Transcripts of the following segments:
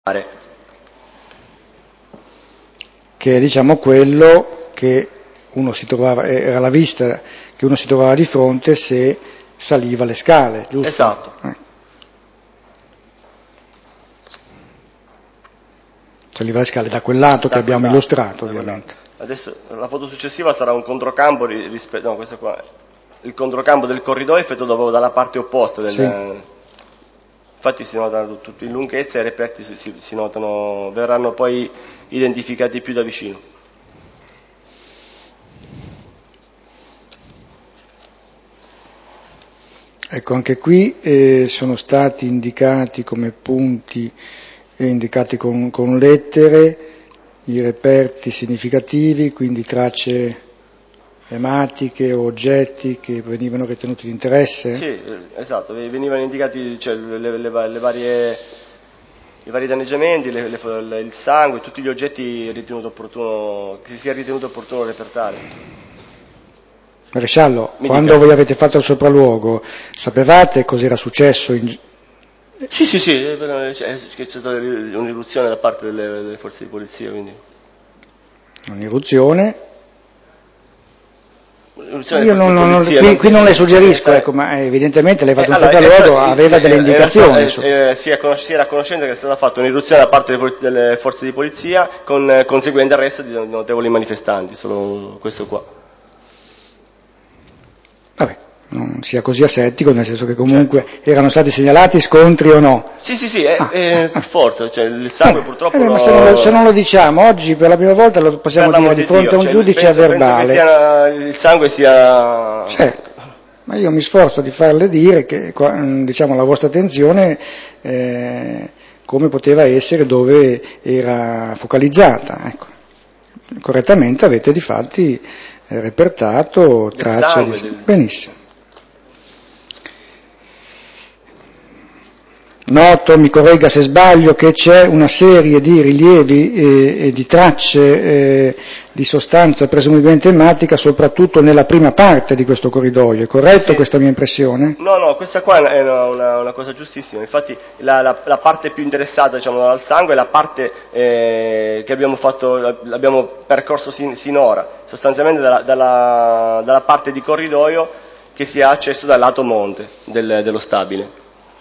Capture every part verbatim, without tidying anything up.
che è diciamo quello che uno si trovava, era la vista che uno si trovava di fronte se saliva le scale, giusto? Esatto. Eh. Saliva le scale da quel lato da che abbiamo lato, illustrato, ovviamente. Adesso la foto successiva sarà un controcampo rispetto, no, questo qua, il controcampo del corridoio effettuato dalla parte opposta del, sì. Infatti si notano tutte in lunghezza e i reperti si, si, si notano, verranno poi identificati più da vicino. Ecco, anche qui eh, sono stati indicati come punti, eh, indicati con, con lettere, i reperti significativi, quindi tracce ematiche o oggetti che venivano ritenuti di interesse? Sì, esatto, venivano indicati cioè, le, le, le, varie, i vari danneggiamenti, le, le, il sangue, tutti gli oggetti ritenuto opportuno, che si sia ritenuto opportuno repertare. Maresciallo, Mi quando dica. voi avete fatto il sopralluogo, sapevate cosa era successo? In... Sì, sì, sì, c'è stata un'irruzione da parte delle, delle forze di polizia, quindi. Un'irruzione? Io non, non, polizia, qui, non, qui non le suggerisco, ecco, ma evidentemente lei ha fatto eh, un allora, sopralluogo, so, aveva delle indicazioni. So, eh, si, si era a conoscenza che è stata fatta un'irruzione da parte delle forze di polizia con eh, conseguente arresto di notevoli manifestanti, solo questo qua. Vabbè, non sia così asettico, nel senso che comunque certo. Erano stati segnalati scontri o no? Sì, sì, sì, eh, ah, eh, per forza, cioè il sangue eh, purtroppo... Eh, lo... Ma se non, lo, se non lo diciamo, oggi per la prima volta lo possiamo dire di fronte Dio, a un cioè, giudice penso, a verbale. Penso che sia, il sangue sia... Certo, ma io mi sforzo di farle dire che diciamo, la vostra attenzione eh, come poteva essere dove era focalizzata. Ecco. Correttamente avete difatti eh, repertato tracce sangue, di... del... Benissimo. Noto, mi corregga se sbaglio, che c'è una serie di rilievi e, e di tracce eh, di sostanza presumibilmente ematica soprattutto nella prima parte di questo corridoio, è corretto sì. Questa mia impressione? No, no, questa qua è una, una, una cosa giustissima, infatti la, la, la parte più interessata diciamo, dal sangue è la parte eh, che abbiamo, fatto, abbiamo percorso sin, sinora, sostanzialmente dalla, dalla, dalla parte di corridoio che si ha accesso dal lato monte del, dello stabile.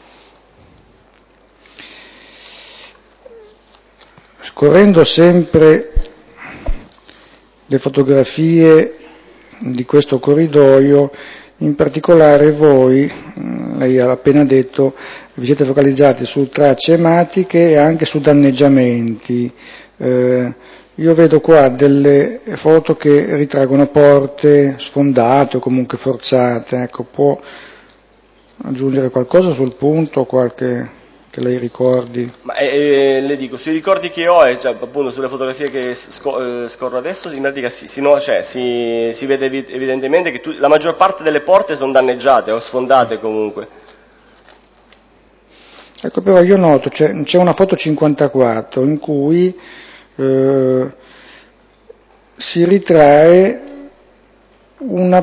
Scorrendo sempre le fotografie di questo corridoio, in particolare voi, lei ha appena detto, vi siete focalizzati su tracce ematiche e anche su danneggiamenti. Eh, io vedo qua delle foto che ritraggono porte sfondate o comunque forzate, ecco, può aggiungere qualcosa sul punto, qualche... che lei ricordi? Ma eh, le dico, sui ricordi che ho, e cioè, appunto sulle fotografie che sco- eh, scorro adesso, in pratica si, si, no, cioè, si, si vede evi- evidentemente che tu, la maggior parte delle porte sono danneggiate o sfondate comunque. Ecco, però io noto, c'è, c'è una foto cinquantaquattro in cui eh, si ritrae una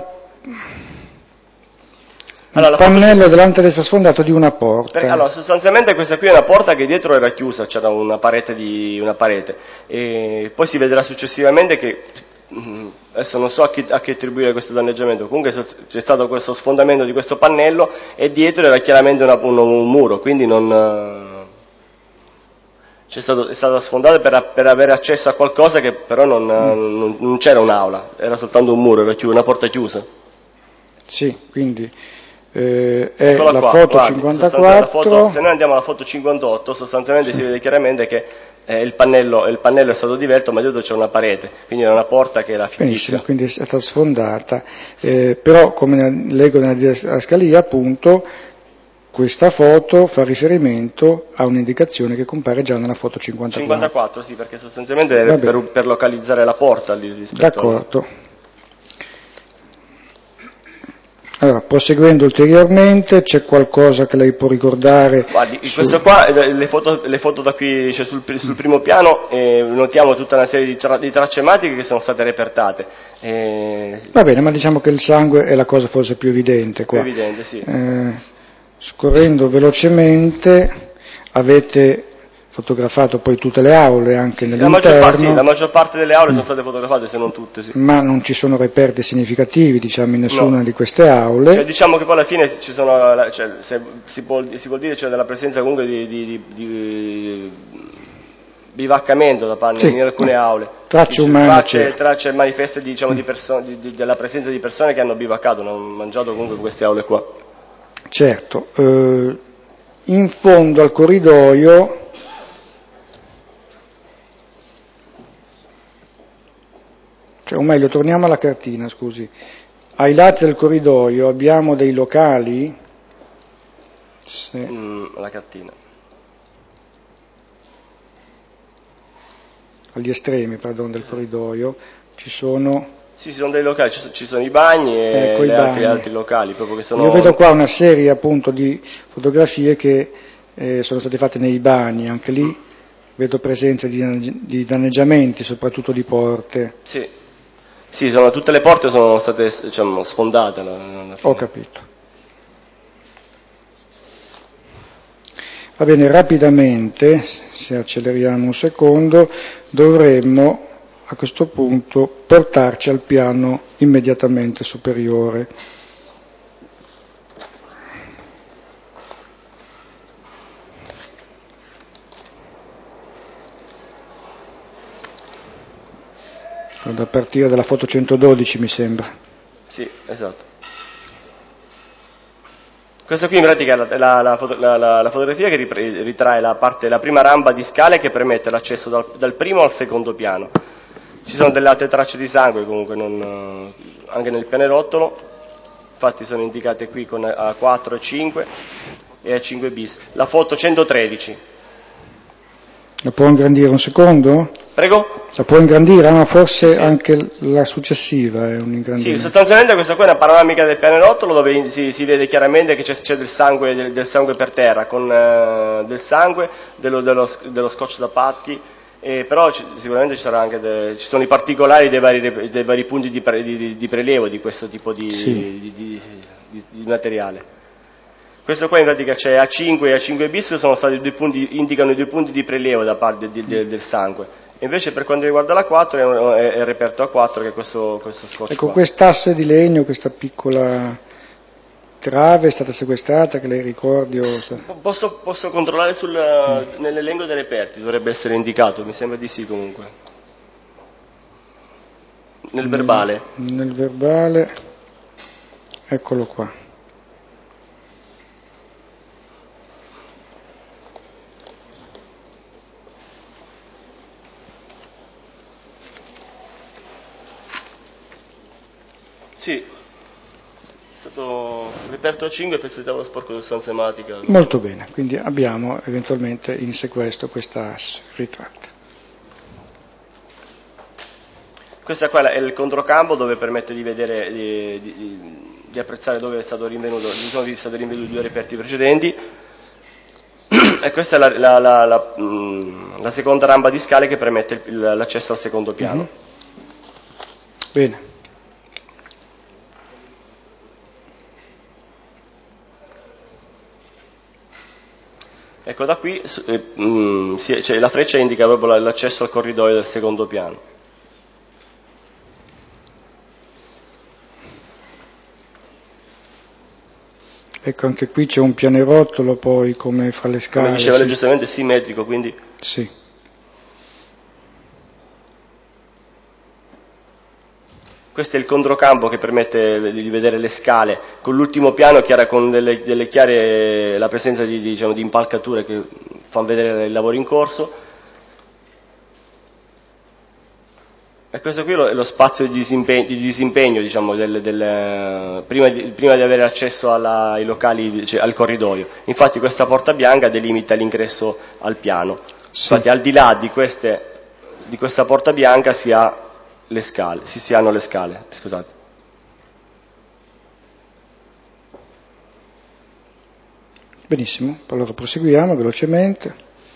Allora, il pannello foto... dell'ante destra sfondato di una porta. Per, allora, sostanzialmente questa qui è una porta che dietro era chiusa, c'era una parete di una parete. E poi si vedrà successivamente che, adesso non so a chi, a chi attribuire questo danneggiamento, comunque c'è stato questo sfondamento di questo pannello e dietro era chiaramente una, un, un muro, quindi non... C'è stato, è stato sfondato per, per avere accesso a qualcosa che però non, mm. non, non c'era un'aula, era soltanto un muro, era chiuso, una porta chiusa. Sì, quindi... Eh, è Eccola la qua, foto guardi, cinquantaquattro. La foto, se noi andiamo alla foto cinquantotto, sostanzialmente sì. Si vede chiaramente che eh, il, pannello, il pannello è stato divelto, ma dietro c'è una parete, quindi era una porta che era fittizia. Benissimo, quindi è stata sfondata. Sì. Eh, però, come leggo nella didascalia, appunto, questa foto fa riferimento a un'indicazione che compare già nella foto cinquantaquattro. cinquantaquattro, sì, perché sostanzialmente è per, per localizzare la porta lì rispetto D'accordo. Alla... Allora, proseguendo ulteriormente, c'è qualcosa che lei può ricordare? Guardi, su... questo qua, le foto, le foto da qui, cioè sul, sul primo piano, eh, notiamo tutta una serie di, tra, di tracce ematiche che sono state repertate. Eh... Va bene, ma diciamo che il sangue è la cosa forse più evidente qua. Più evidente, sì. Eh, scorrendo velocemente, avete fotografato poi tutte le aule anche sì, nell'interno. Sì, la, maggior parte, sì, la maggior parte delle aule mm. sono state fotografate, se non tutte, sì. Ma non ci sono reperti significativi, diciamo, in nessuna no. di queste aule. Cioè, diciamo che poi alla fine ci sono, cioè, se, si, può, si può dire c'è cioè, della presenza comunque di, di, di, di bivaccamento da parte sì, in alcune no. aule. Tracce umane. Tracce, tracce manifeste diciamo, mm. di perso- di, di, della presenza di persone che hanno bivaccato, non hanno mangiato comunque in queste aule qua. Certo, eh, in fondo al corridoio cioè, o meglio, torniamo alla cartina, scusi. Ai lati del corridoio abbiamo dei locali. Sì. Mm, la cartina. Agli estremi, pardon, del corridoio ci sono. Sì, ci sono dei locali, ci sono, ci sono i bagni e ecco, le i altri, bagni. altri locali. Proprio che sono... Io vedo qua una serie appunto di fotografie che eh, sono state fatte nei bagni, anche lì vedo presenza di, di danneggiamenti, soprattutto di porte. Sì. Sì, sono, tutte le porte sono state diciamo, sfondate. Alla, alla Ho capito. Va bene, rapidamente, se acceleriamo un secondo, dovremmo a questo punto portarci al piano immediatamente superiore. Da partire dalla foto centododici mi sembra. Sì, esatto. Questa qui in pratica è la, la, la, foto, la, la, la fotografia che ritrae la, parte, la prima rampa di scale che permette l'accesso dal, dal primo al secondo piano. Ci sono delle altre tracce di sangue comunque non, anche nel pianerottolo, infatti sono indicate qui con A quattro e cinque e A cinque bis. La foto centotredici. La può ingrandire un secondo? Prego? La può ingrandire? Ah, forse sì, sì. Anche la successiva è un ingrandimento. Sì, sostanzialmente questa qua è una panoramica del pianerottolo dove si, si vede chiaramente che c'è, c'è del, sangue, del, del sangue per terra, con eh, del sangue, dello, dello, dello scotch da patti, eh, però ci, sicuramente ci, sarà anche de, ci sono i particolari dei vari, dei vari punti di, pre, di, di prelievo di questo tipo di, sì. di, di, di, di materiale. Questo qua in pratica c'è A cinque e A cinque bis sono stati due punti, indicano i due punti di prelievo da parte di, di, del sangue. Invece per quanto riguarda la quattro è, è il reperto A quattro che è questo, questo scotch ecco, qua. quest'asse di legno, questa piccola trave è stata sequestrata, che lei ricordi? O... Posso, posso controllare sul, mm. nell'elenco dei reperti, dovrebbe essere indicato, mi sembra di sì comunque. Nel verbale. Nel, nel verbale, eccolo qua. Sì, è stato reperto A cinque per il tavolo sporco di sostanza ematica. Molto bene, quindi abbiamo eventualmente in sequestro questa asse ritratta. Questa qua è il controcampo dove permette di vedere, di, di, di apprezzare dove è stato rinvenuto, sono stati rinvenuti due reperti precedenti. E questa è la, la, la, la, la seconda rampa di scale che permette il, l'accesso al secondo piano. Mm-hmm. Bene. Ecco, da qui eh, mh, sì, cioè, la freccia indica proprio l'accesso al corridoio del secondo piano. Ecco, anche qui c'è un pianerottolo poi come fra le scale. Come diceva sì. lei giustamente, simmetrico, quindi... Sì. Questo è il controcampo che permette di vedere le scale, con l'ultimo piano chiara, con delle, delle chiare, la presenza di, diciamo, di impalcature che fanno vedere il lavoro in corso. E questo qui è lo spazio di disimpegno, di disimpegno diciamo, del, del, prima, di, prima di avere accesso alla, ai locali, cioè, al corridoio. Infatti questa porta bianca delimita l'ingresso al piano. Sì. Infatti al di là di, queste, di questa porta bianca si ha le scale, si, si hanno le scale, scusate. Benissimo, allora proseguiamo velocemente.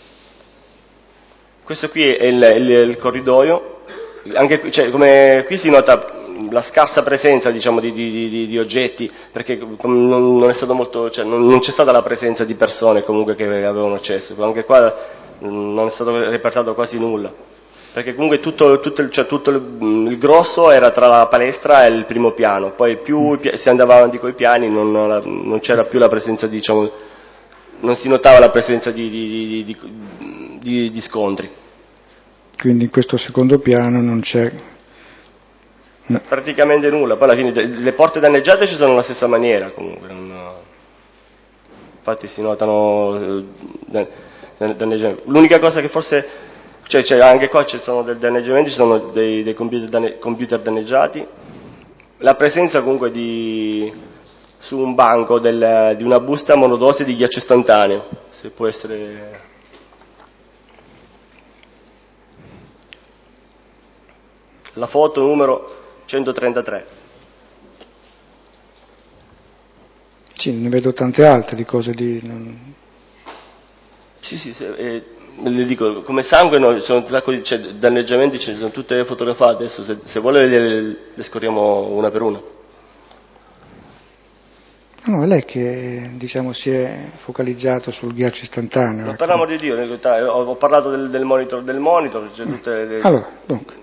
Questo qui è il, il, il corridoio. Anche qui, cioè, come qui si nota la scarsa presenza diciamo, di, di, di, di oggetti, perché non, non, è stato molto, cioè, non, non c'è stata la presenza di persone comunque che avevano accesso. Anche qua non è stato repertato quasi nulla, perché comunque tutto, tutto, cioè, tutto il, il grosso era tra la palestra e il primo piano, poi più si andava avanti coi piani non, non c'era più la presenza, diciamo, non si notava la presenza di, di, di, di, di scontri. Quindi in questo secondo piano non c'è... No. Praticamente nulla, poi alla fine le porte danneggiate ci sono alla stessa maniera comunque, non... infatti si notano danneggiamenti. L'unica cosa che forse, cioè, cioè anche qua ci sono dei danneggiamenti, ci sono dei, dei computer, danne, computer danneggiati, la presenza comunque di, su un banco del, di una busta monodose di ghiaccio istantaneo, se può essere... La foto numero centotrentatré. Sì, ne vedo tante altre di cose di... Non... Sì, sì, sì eh, le dico, come sangue no, ci sono un sacco di cioè, danneggiamenti, ce ne sono tutte fotografate, adesso se, se vuole le, le scorriamo una per una. No, è lei che, diciamo, si è focalizzato sul ghiaccio istantaneo. No, ecco. Per l'amor di Dio, ho parlato del, del monitor, del monitor, cioè tutte le... Allora, dunque.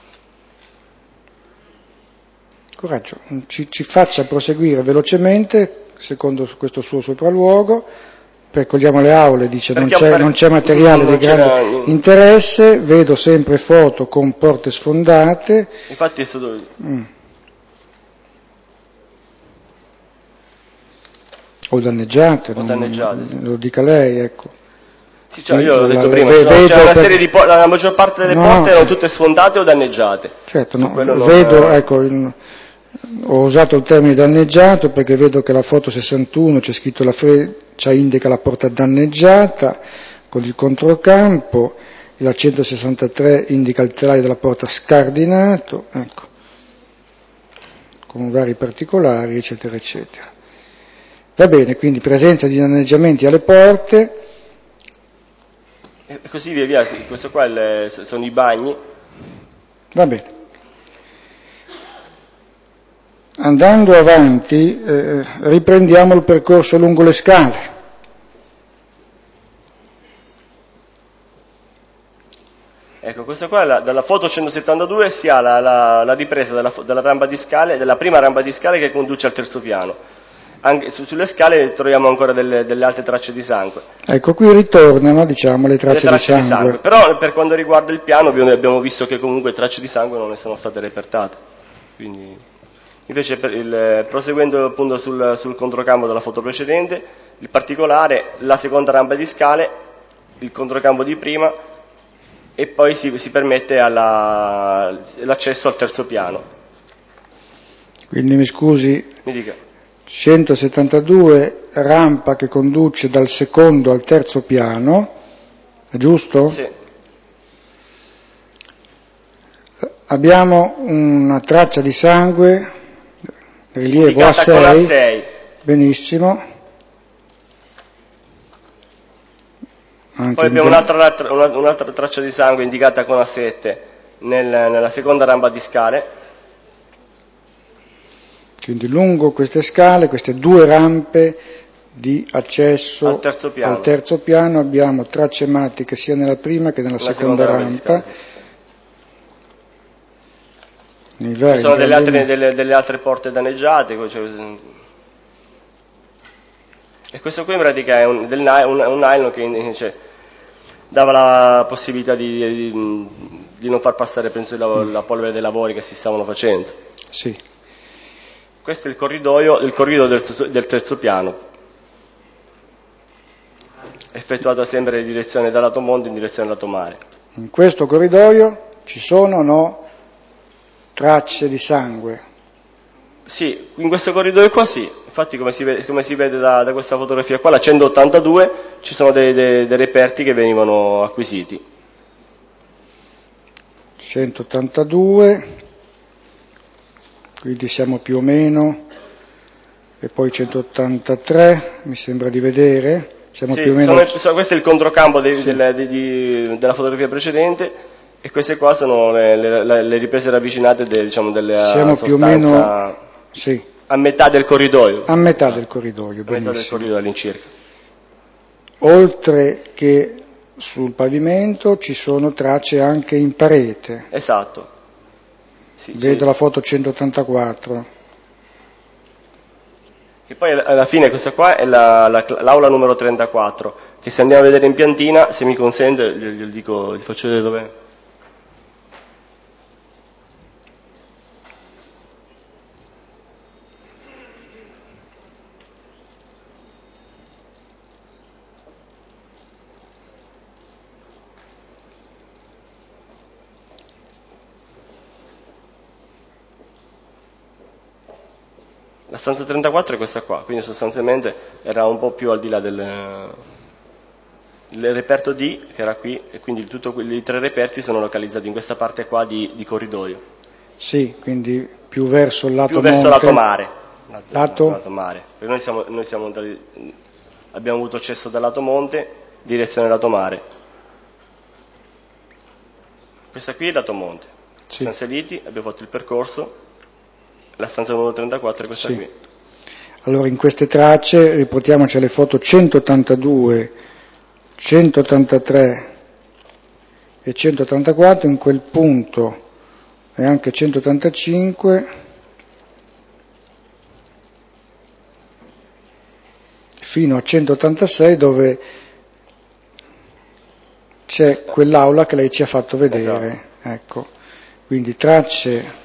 Coraggio, ci, ci faccia proseguire velocemente, secondo questo suo sopralluogo, percorriamo le aule, dice non c'è, per... non c'è materiale non di grande interesse, vedo sempre foto con porte sfondate. Infatti è stato... Mm. O danneggiate, o danneggiate non, sì. Lo dica lei, ecco. Sì, cioè, io l'ho la, detto la, prima, ve, c'è una per... serie di po- la maggior parte delle no, porte erano tutte sfondate o danneggiate. Certo, no, vedo, non... ecco, in, ho usato il termine danneggiato perché vedo che la foto sessantuno c'è scritto la freccia indica la porta danneggiata con il controcampo, la centosessantatré indica il telaio della porta scardinato, ecco, con vari particolari, eccetera, eccetera. Va bene, quindi presenza di danneggiamenti alle porte. E così via via, sì, questo qua è, sono i bagni. Va bene. Andando avanti, eh, riprendiamo il percorso lungo le scale. Ecco, questa qua, la, dalla foto centosettantadue si ha la, la, la ripresa della, della rampa di scale, della prima rampa di scale che conduce al terzo piano. Anche su, sulle scale troviamo ancora delle, delle altre tracce di sangue. Ecco, qui ritornano, diciamo, le tracce, le tracce di, sangue. di sangue. Però per quanto riguarda il piano abbiamo visto che comunque tracce di sangue non ne sono state repertate. Quindi, invece, per il, proseguendo appunto sul, sul controcampo della foto precedente, il particolare, la seconda rampa di scale, il controcampo di prima, e poi si, si permette alla, l'accesso al terzo piano. Quindi mi scusi... Mi dica. centosettantadue, rampa che conduce dal secondo al terzo piano, è giusto? Sì. Abbiamo una traccia di sangue, rilievo A sei, A sei. Benissimo. Anche Poi abbiamo un'altra, un'altra traccia di sangue indicata con A sette nel, nella seconda rampa di scale. Quindi lungo queste scale, queste due rampe di accesso al terzo piano, al terzo piano abbiamo tracce ematiche sia nella prima che nella la seconda, seconda rampa. rampa sì. Ci sono delle altre, delle, delle altre porte danneggiate. Cioè... E questo qui in pratica è un, del, un, un nylon che cioè, dava la possibilità di, di, di non far passare penso, la, la polvere dei lavori che si stavano facendo. Sì. Questo è il corridoio, il corridoio del, terzo, del terzo piano, effettuato sempre in direzione da lato mondo in direzione lato mare. In questo corridoio ci sono o no tracce di sangue? Sì, in questo corridoio qua sì, infatti come si vede, come si vede da, da questa fotografia qua, la centottantadue, ci sono dei, dei, dei reperti che venivano acquisiti. centottantadue... quindi siamo più o meno, e poi centottantatré, mi sembra di vedere, siamo sì, più o meno... sono, questo è il controcampo dei, sì. delle, di, di, della fotografia precedente, e queste qua sono le, le, le riprese ravvicinate de, diciamo, della siamo sostanza più o meno, sì. a metà del corridoio. A metà del corridoio, a metà del corridoio all'incirca. Oltre che sul pavimento ci sono tracce anche in parete. Esatto. Sì, Vedo sì. la foto centottantaquattro. E poi alla fine questa qua è la, la, l'aula numero trentaquattro, che se andiamo a vedere in piantina, se mi consente, gli, gli dico, gli faccio vedere dov'è. La stanza trentaquattro è questa qua, quindi sostanzialmente era un po' più al di là del, del reperto D, che era qui, e quindi tutti i tre reperti sono localizzati in questa parte qua di, di corridoio. Sì, quindi più verso il lato più monte. verso lato mare. Lato, lato? lato mare. Perché noi, siamo, noi siamo, abbiamo avuto accesso dal lato monte, direzione lato mare. Questa qui è il lato monte. Sì. Siamo saliti, abbiamo fatto il percorso. La stanza numero trentaquattro è questa sì. qui. Allora in queste tracce riportiamoci le foto centottantadue, centottantatré e centottantaquattro, in quel punto e anche centottantacinque fino a centottantasei, dove c'è esatto. quell'aula che lei ci ha fatto vedere. Esatto. Ecco. Quindi tracce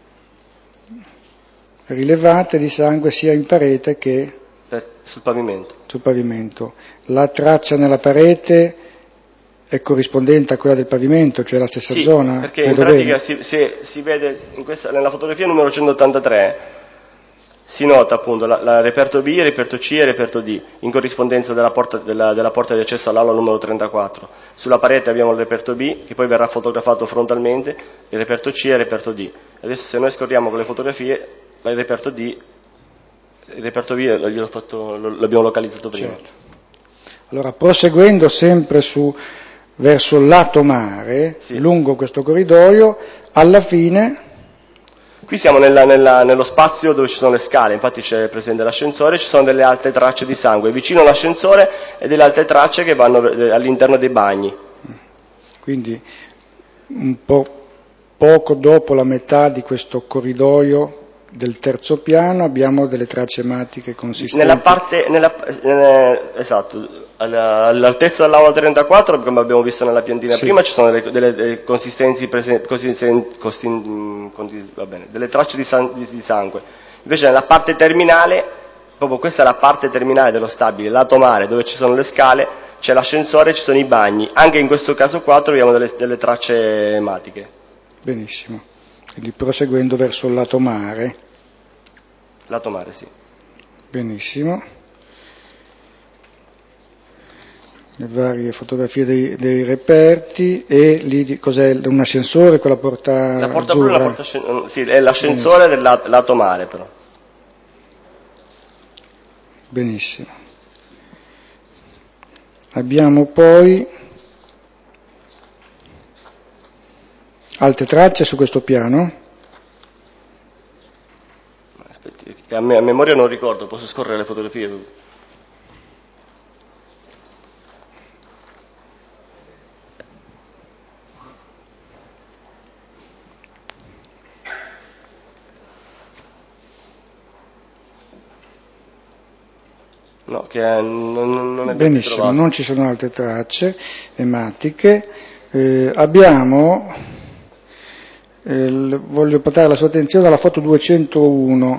rilevate di sangue sia in parete che per, sul pavimento. sul pavimento. La traccia nella parete è corrispondente a quella del pavimento, cioè la stessa sì, zona? Perché in pratica si, si, si vede in questa, nella fotografia numero centottantatré si nota appunto la, la reperto B, reperto C e reperto D in corrispondenza della porta, della, della porta di accesso all'aula numero trentaquattro. Sulla parete abbiamo il reperto B, che poi verrà fotografato frontalmente, il reperto C e il reperto D. Adesso se noi scorriamo con le fotografie, il reperto D, il reperto B l'ho fatto, l'abbiamo localizzato prima. Certo. Allora, proseguendo sempre su verso il lato mare, sì. lungo questo corridoio, alla fine... Qui siamo nella, nella, nello spazio dove ci sono le scale, infatti c'è presente l'ascensore, ci sono delle altre tracce di sangue vicino all'ascensore e delle altre tracce che vanno all'interno dei bagni. Quindi un po' poco dopo la metà di questo corridoio del terzo piano abbiamo delle tracce ematiche consistenti. Nella parte, nella, eh, esatto, all'altezza dell'aula trentaquattro, come abbiamo visto nella piantina sì. prima, ci sono delle, delle, delle consistenzi, presen, consisten, consisten, consisten, va bene, delle tracce di, san, di, di sangue. Invece nella parte terminale, proprio questa è la parte terminale dello stabile, lato mare, dove ci sono le scale, c'è l'ascensore e ci sono i bagni. Anche in questo caso qua troviamo delle, delle tracce ematiche. Benissimo. Quindi proseguendo verso il lato mare. Lato mare, sì. Benissimo. Le varie fotografie dei, dei reperti e lì cos'è un ascensore con la porta La porta azzurra? blu è la porta, sì, è l'ascensore Benissimo. del lato mare però. Benissimo. Abbiamo poi altre tracce su questo piano? Aspetti, a, me, a memoria non ricordo, posso scorrere le fotografie? No, che non, non è benissimo, non ci sono altre tracce ematiche. Eh, abbiamo, eh, voglio portare la sua attenzione alla foto duecentouno.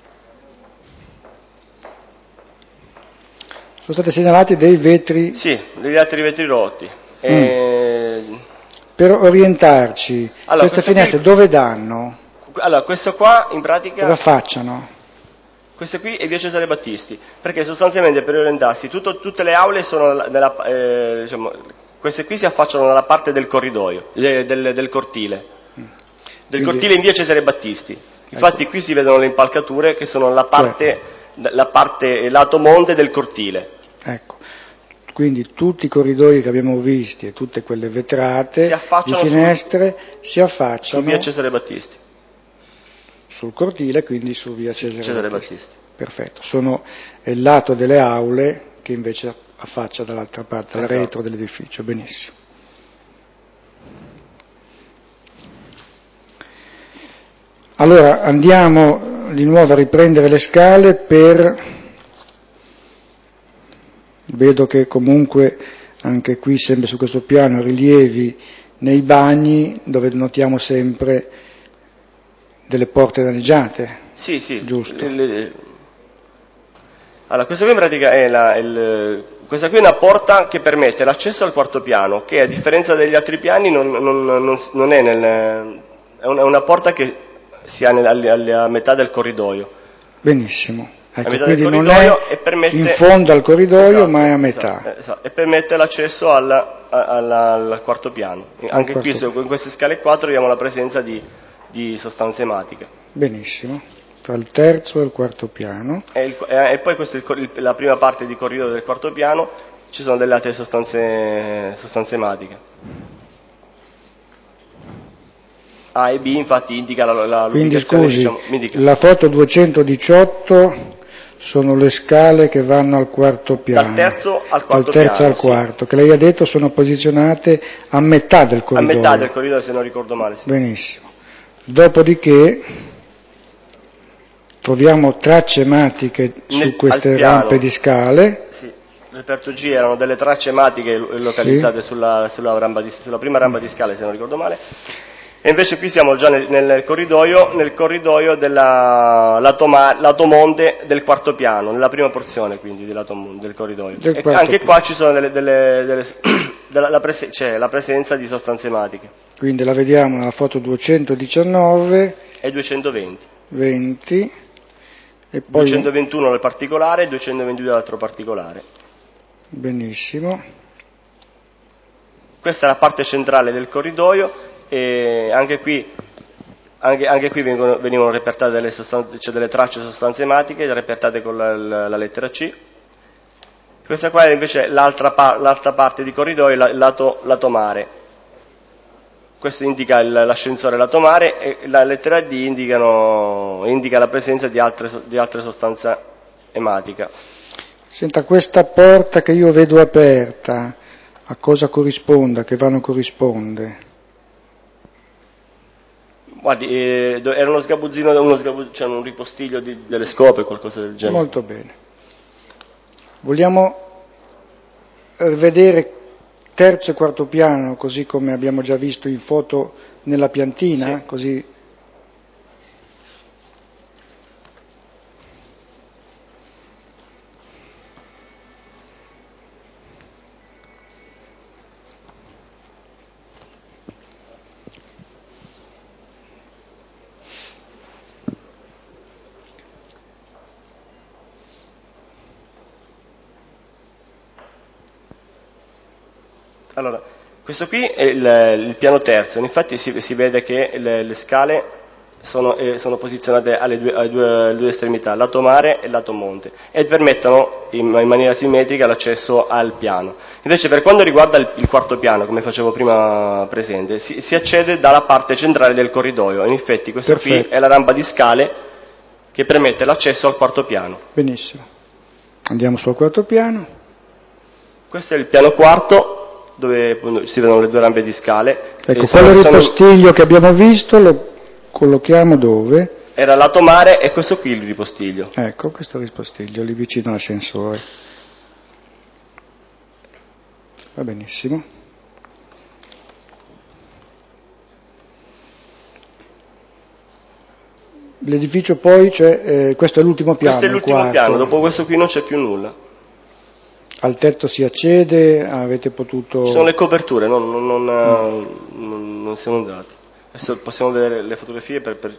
Sono stati segnalati dei vetri. Sì, degli altri vetri rotti. E... Mm. Per orientarci, allora, queste finestre qui... dove danno? Allora, questo qua in pratica... Dove affacciano? Queste qui è via Cesare Battisti, perché sostanzialmente per orientarsi tutto, tutte le aule sono nella, eh, diciamo, queste qui si affacciano dalla parte del corridoio, del, del, del cortile, del Quindi, cortile in via Cesare Battisti. Infatti ecco. Qui si vedono le impalcature che sono la parte, certo. la parte lato monte del cortile. Ecco. Quindi tutti i corridoi che abbiamo visti e tutte quelle vetrate di finestre sul, si affacciano su via Cesare Battisti. Sul cortile, quindi su via Cesare, Cesare Battisti. Battisti. Perfetto, sono il lato delle aule che invece affaccia dall'altra parte, al esatto. retro dell'edificio, benissimo. Allora andiamo di nuovo a riprendere le scale per, vedo che comunque anche qui sempre su questo piano rilievi nei bagni dove notiamo sempre delle porte danneggiate. Sì, sì. Giusto. Le... Allora, questa qui in pratica è la, il, questa qui è una porta che permette l'accesso al quarto piano, che a differenza degli altri piani non, non, non, non è nel, è una, è una porta che si ha nel, alla metà del corridoio. Benissimo. Ecco, a metà quindi del non corridoio è e permette, in fondo al corridoio, esatto, ma è a metà. Esatto, esatto, e permette l'accesso al, al, al quarto piano. Al Anche quarto qui, piano. In queste scale qua, troviamo la presenza di, di sostanze ematiche. Benissimo. Tra il terzo e il quarto piano. E, il, e poi questa è il, la prima parte di corridoio del quarto piano, ci sono delle altre sostanze, sostanze ematiche. A e B infatti indica la, la Quindi scusi, diciamo, indica. La foto duecentodiciotto sono le scale che vanno al quarto piano. Dal terzo al quarto Dal terzo piano, al quarto, sì. Che lei ha detto sono posizionate a metà del corridoio. A metà del corridoio, se non ricordo male, sì. Benissimo. Dopodiché troviamo tracce ematiche Nel, su queste rampe di scale. Sì. Nel reperto G erano delle tracce ematiche localizzate sì. sulla, sulla, rampa di, sulla prima rampa di scale, se non ricordo male. E invece qui siamo già nel, nel corridoio, nel corridoio della lato, lato monte del quarto piano, nella prima porzione quindi del, lato, del corridoio. Del e anche piano. Qua ci sono delle, delle, delle, della, la, prese, cioè, la presenza di sostanze ematiche. Quindi la vediamo nella foto duecentodiciannove e duecentoventi. venti e poi duecentoventuno nel particolare e duecentoventidue nell'altro particolare. Benissimo. Questa è la parte centrale del corridoio. E anche qui, anche, anche qui vengono, venivano repertate delle, sostanze, cioè delle tracce sostanze ematiche repertate con la, la, la lettera C. Questa qua è invece l'altra, par, l'altra parte di corridoio, il lato, lato mare. Questo indica il, l'ascensore lato mare e la lettera D indicano, indica la presenza di altre, di altre sostanze ematiche. Senta, questa porta che io vedo aperta, a cosa corrisponde, a che vano corrisponde? Guardi, eh, era uno sgabuzzino, uno sgabu- cioè un ripostiglio di, delle scope, qualcosa del genere. Molto bene. Vogliamo vedere terzo e quarto piano, così come abbiamo già visto in foto nella piantina, sì. Così. Allora, questo qui è il, il piano terzo, infatti si, si vede che le, le scale sono, eh, sono posizionate alle due, alle, due, alle due estremità, lato mare e lato monte, e permettono in, in maniera simmetrica l'accesso al piano. Invece per quanto riguarda il, il quarto piano, come facevo prima presente, si, si accede dalla parte centrale del corridoio, in effetti questa Perfetto. Qui è la rampa di scale che permette l'accesso al quarto piano. Benissimo, andiamo sul quarto piano. Questo è il piano quarto, dove si vedono le due rampe di scale. Ecco, quello ripostiglio sono... che abbiamo visto lo collochiamo dove? Era lato mare e questo qui il ripostiglio. Ecco, questo ripostiglio lì vicino all'ascensore. Va benissimo. L'edificio poi c'è, eh, questo è l'ultimo piano. Questo è l'ultimo piano, dopo questo qui non c'è più nulla. Al tetto si accede, avete potuto... Ci sono le coperture, no? non, non, mm. non, non siamo andati. Adesso possiamo vedere le fotografie per... per...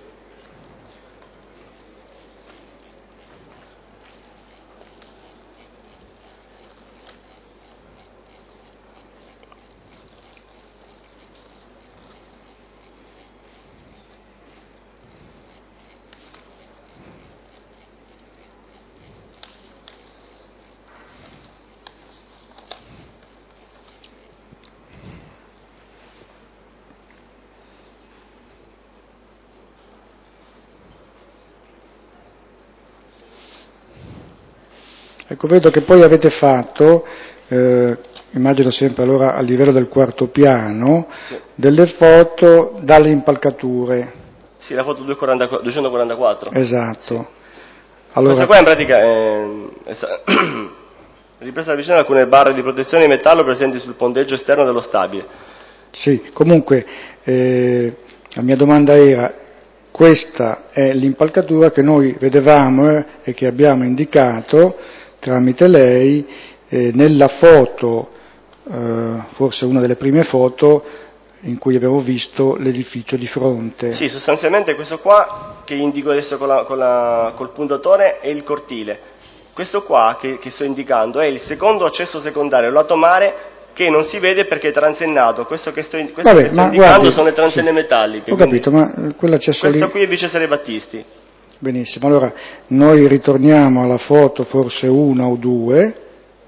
Ecco, vedo che poi avete fatto eh, immagino sempre allora a livello del quarto piano, sì. delle foto dalle impalcature. Sì, la foto duecentoquarantaquattro. Esatto. Sì. Allora, questa qua in pratica è, è ripresa da vicino alcune barre di protezione di metallo presenti sul ponteggio esterno dello stabile. Sì, comunque eh, la mia domanda era, questa è l'impalcatura che noi vedevamo eh, e che abbiamo indicato tramite lei eh, nella foto, eh, forse una delle prime foto in cui abbiamo visto l'edificio di fronte. Sì, sostanzialmente questo qua che indico adesso con la, con la, col puntatore è il cortile. Questo qua che, che sto indicando è il secondo accesso secondario, lato mare, che non si vede perché è transennato. Questo che sto, questo Vabbè, che sto ma indicando guardi, sono le transenne sì, metalliche. Ho capito, ma quell'accesso lì... Questa qui è Vice Sere Battisti. Benissimo, allora noi ritorniamo alla foto, forse una o due,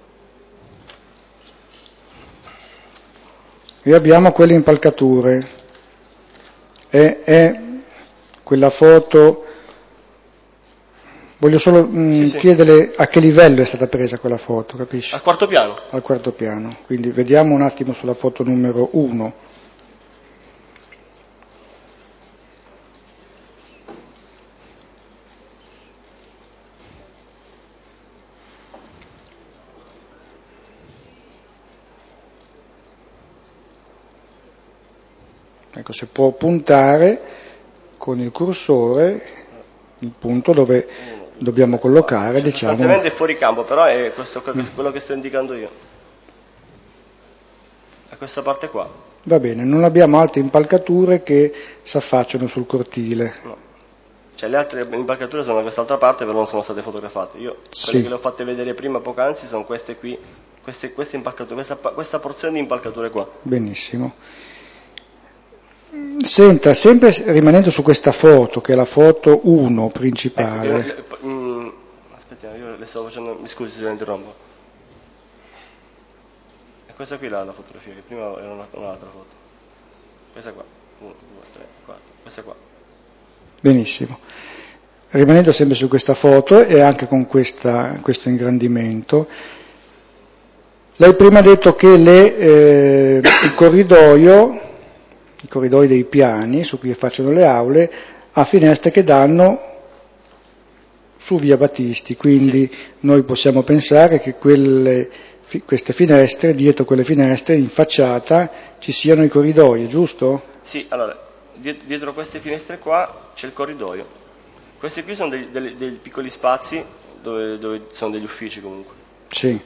e abbiamo quelle impalcature. È, è quella foto... Voglio solo mh, Sì, sì. chiedere a che livello è stata presa quella foto, capisci? Al quarto piano. Al quarto piano, quindi vediamo un attimo sulla foto numero uno. Ecco, se può puntare con il cursore il punto dove dobbiamo collocare, Cioè, diciamo... sostanzialmente è fuori campo, però è questo, quello che sto indicando io. È questa parte qua. Va bene, non abbiamo altre impalcature che si affacciano sul cortile. No. Cioè le altre impalcature sono da quest'altra parte, però non sono state fotografate. Io Sì. quelle che le ho fatte vedere prima poc'anzi sono queste qui, queste, queste impalcature, questa, questa porzione di impalcature qua. Benissimo. Senta, sempre rimanendo su questa foto, che è la foto uno principale. Ecco, io, mm, aspettiamo, io le stavo facendo, mi scusi se la interrompo. E questa qui là la fotografia, che prima era una, un'altra foto. Questa qua, uno, due, tre, quattro, questa qua. Benissimo. Rimanendo sempre su questa foto e anche con questa, questo ingrandimento, lei prima ha detto che le, eh, il corridoio, i corridoi dei piani su cui facciano le aule, ha finestre che danno su via Battisti, quindi sì. Noi possiamo pensare che quelle, queste finestre, dietro quelle finestre in facciata ci siano i corridoi, giusto? Sì, allora, dietro queste finestre qua c'è il corridoio. Questi qui sono dei, dei, dei piccoli spazi dove, dove sono degli uffici comunque. Sì.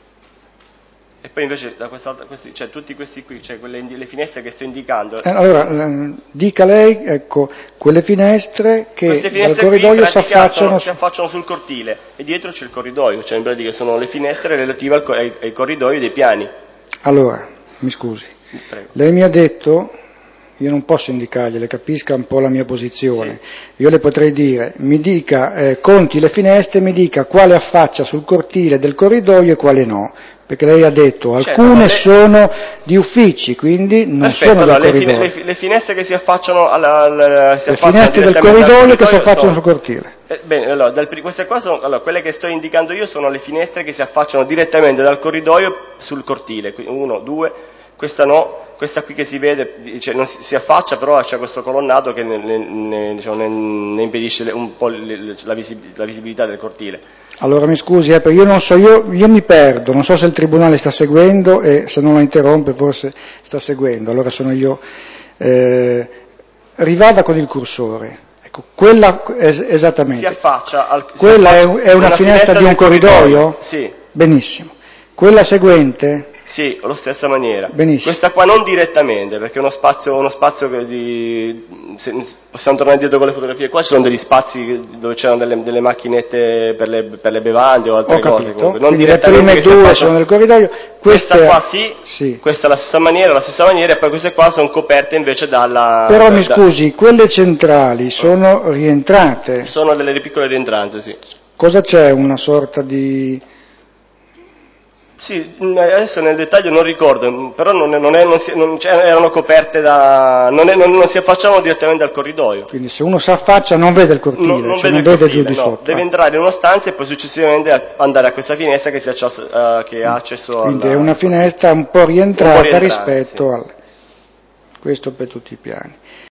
E poi invece da quest'altra, questi, cioè tutti questi qui, cioè quelle le finestre che sto indicando. Eh, allora, eh, dica lei, ecco, quelle finestre che queste finestre dal corridoio si affacciano, affacciano, si affacciano sul cortile e dietro c'è il corridoio, cioè in pratica sono le finestre relative al, ai, ai corridoi dei piani. Allora, mi scusi, Prego. Lei mi ha detto, io non posso indicargliele, capisca un po' la mia posizione, sì. Io le potrei dire, mi dica, eh, conti le finestre, mi dica quale affaccia sul cortile del corridoio e quale no. Perché lei ha detto, certo, alcune le... sono di uffici, quindi non Perfetto, sono del allora, corridoio. Le, fine, le finestre che si affacciano alla, alla si le affacciano finestre del corridoio, corridoio che si affacciano sono... sul cortile. Eh, bene, allora, dal, queste qua sono, allora, quelle che sto indicando io sono le finestre che si affacciano direttamente dal corridoio sul cortile, uno, due, questa no, questa qui che si vede, cioè non si, si affaccia, però c'è questo colonnato che ne, ne, diciamo, ne, ne impedisce un po' le, la, visib- la visibilità del cortile. Allora mi scusi, eh, perché io non so, io, io mi perdo, non so se il tribunale sta seguendo e se non la interrompe forse sta seguendo, allora sono io. Eh, rivada con il cursore, ecco, quella es- esattamente. Si affaccia al, si quella affaccia, è, è una, una finestra, finestra di un corridoio? corridoio? Sì. Benissimo. Quella seguente? Sì, allo stessa maniera. Benissimo. Questa qua non direttamente, perché è uno spazio, uno spazio che di... Se, possiamo tornare dietro con le fotografie, qua ci sono degli spazi dove c'erano delle, delle macchinette per le, per le bevande o altre Ho cose. Capito. Comunque. Non Quindi le prime due sono nel corridoio. Questa, questa qua sì, sì, questa alla stessa maniera, la stessa maniera, e poi queste qua sono coperte invece dalla... Però da, mi scusi, da... quelle centrali sono rientrate? Sono delle piccole rientranze, sì. Cosa c'è? Una sorta di... Sì, adesso nel dettaglio non ricordo, però non, non, è, non, si, non cioè, erano coperte da... non, è, non, non si affacciavano direttamente al corridoio. Quindi se uno si affaccia non vede il cortile, No, non cioè vede, non il vede cortile, giù di no. sotto. Deve ah. entrare in una stanza e poi successivamente andare a questa finestra che, si accesso, uh, che ha accesso al... Quindi è una finestra un po' rientrata, un po' rientrata rispetto sì. al... questo per tutti i piani.